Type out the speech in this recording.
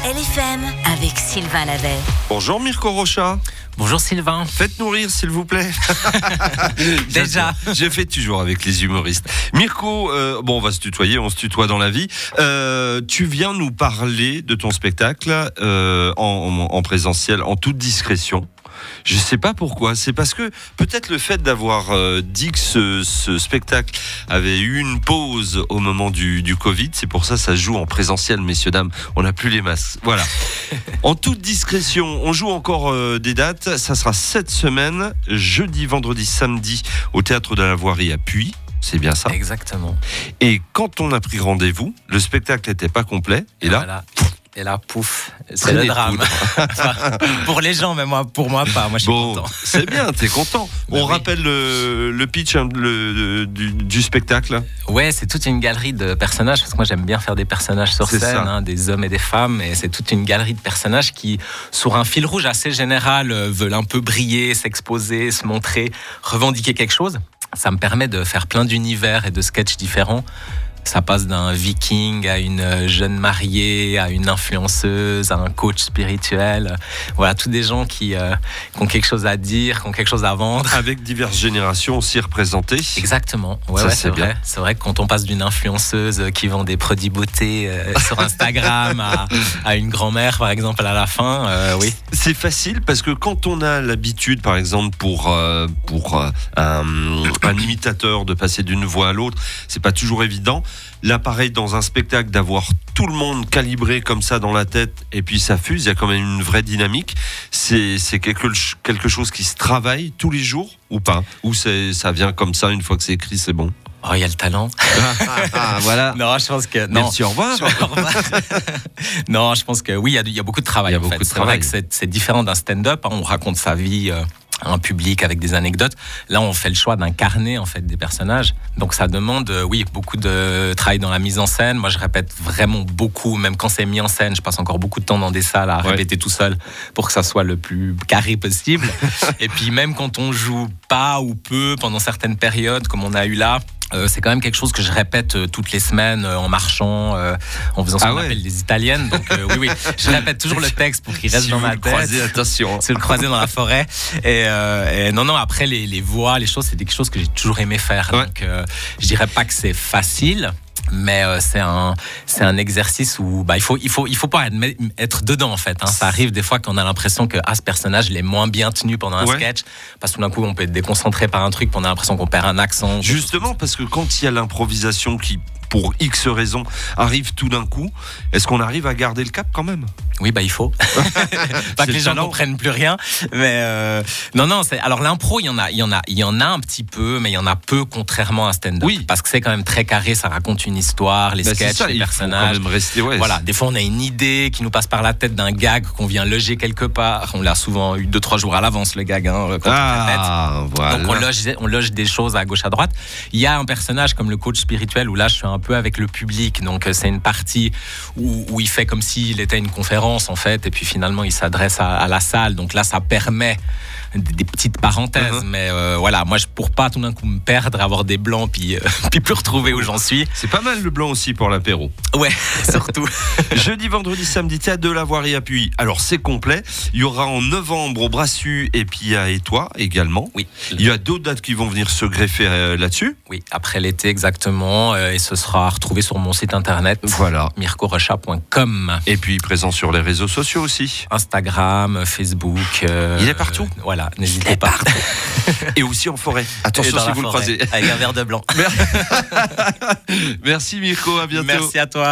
LFM avec Sylvain Lavey. Bonjour Mirko Rocha. Bonjour Sylvain. Faites-nous rire s'il vous plaît. Déjà. J'ai fait toujours avec les humoristes. Mirko, on va se tutoyer, on se tutoie dans la vie. Tu viens nous parler de ton spectacle en présentiel, en toute discrétion. Je ne sais pas pourquoi, c'est parce que peut-être le fait d'avoir dit que ce spectacle avait eu une pause au moment du Covid, c'est pour ça que ça se joue en présentiel, messieurs, dames, on n'a plus les masques. Voilà. En toute discrétion, on joue encore des dates, ça sera cette semaine, jeudi, vendredi, samedi, au Théâtre de la Voirie à Puy. C'est bien ça. Exactement. Et quand on a pris rendez-vous, le spectacle n'était pas complet, et là... Voilà. Et là, pouf, c'est le drame. Enfin, pour les gens, mais pour moi pas. Moi, je suis content. C'est bien, t'es content. On rappelle le pitch du spectacle. Ouais, c'est toute une galerie de personnages, parce que moi j'aime bien faire des personnages sur scène, des hommes et des femmes, et c'est toute une galerie de personnages qui, sur un fil rouge assez général, veulent un peu briller, s'exposer, se montrer, revendiquer quelque chose. Ça me permet de faire plein d'univers et de sketchs différents. Ça passe d'un viking à une jeune mariée, à une influenceuse, à un coach spirituel. Voilà, tous des gens qui ont quelque chose à dire, qui ont quelque chose à vendre. Avec diverses générations aussi représentées. Exactement. Ouais, c'est vrai. C'est vrai que quand on passe d'une influenceuse qui vend des produits beauté sur Instagram à une grand-mère, par exemple, à la fin, oui. C'est facile parce que quand on a l'habitude, par exemple, pour un imitateur de passer d'une voix à l'autre, c'est pas toujours évident. Là, pareil, dans un spectacle, d'avoir tout le monde calibré comme ça dans la tête et puis ça fuse, il y a quand même une vraie dynamique. C'est quelque chose qui se travaille tous les jours ou pas? Ou ça vient comme ça, une fois que c'est écrit, c'est bon? Oh, il y a le talent. Voilà. Non, je pense que... Non. Merci, au revoir. Non, je pense que oui, il y a beaucoup de travail. C'est vrai que c'est différent d'un stand-up. On raconte sa vie... un public avec des anecdotes. Là, on fait le choix d'incarner en fait des personnages. Donc, ça demande, beaucoup de travail dans la mise en scène. Moi, je répète vraiment beaucoup, même quand c'est mis en scène. Je passe encore beaucoup de temps dans des salles à répéter tout seul pour que ça soit le plus carré possible. Et puis, même quand on joue pas ou peu pendant certaines périodes, comme on a eu là, c'est quand même quelque chose que je répète toutes les semaines en marchant, en faisant ce qu'on appelle les italiennes. Donc oui, je répète toujours le texte pour qu'il reste dans ma tête. Croisé, attention. C'est le croisé dans la forêt. Et non, après les voix, les choses, c'est des choses que j'ai toujours aimé faire. Ouais. Donc je dirais pas que c'est facile. Mais c'est un exercice où il faut pas être dedans en fait. Hein. Ça arrive des fois qu'on a l'impression que ce personnage il est moins bien tenu pendant un sketch, parce que tout d'un coup on peut être déconcentré par un truc, on a l'impression qu'on perd un accent. Justement parce que quand il y a l'improvisation qui, pour X raisons, arrive tout d'un coup, est-ce qu'on arrive à garder le cap quand même? Oui, il faut. Pas que les gens comprennent plus rien. Mais non. Alors l'impro, il y en a un petit peu, mais il y en a peu, contrairement à stand-up. Oui. Parce que c'est quand même très carré, ça raconte une histoire, les sketchs, les personnages. Faut quand même rester, voilà, des fois on a une idée qui nous passe par la tête d'un gag qu'on vient loger quelque part. On l'a souvent eu 2-3 jours à l'avance le gag, quand on répète. Voilà. Donc on loge des choses à gauche à droite. Il y a un personnage comme le coach spirituel où là je suis un peu avec le public. Donc c'est une partie où il fait comme s'il était une conférence en fait, et puis finalement il s'adresse à la salle, donc là ça permet des petites parenthèses, mais voilà, moi pour pas tout d'un coup me perdre, avoir des blancs puis plus retrouver où j'en suis. C'est pas mal le blanc aussi pour l'apéro. Ouais, surtout. Jeudi, vendredi, samedi, Théâtre de la Voirie à Puy. Alors c'est complet, il y aura en novembre au Brassus et puis à Étoile également. Oui. Il y a d'autres dates qui vont venir se greffer là-dessus. Oui, après l'été exactement, et ce sera retrouvé sur mon site internet. Voilà. mirkorocha.com. Et puis présent sur les réseaux sociaux aussi. Instagram, Facebook. Il est partout. Voilà, n'hésitez pas. Et aussi en forêt. Attention si vous le croisez. Avec un verre de blanc. Merci Mirko, à bientôt. Merci à toi.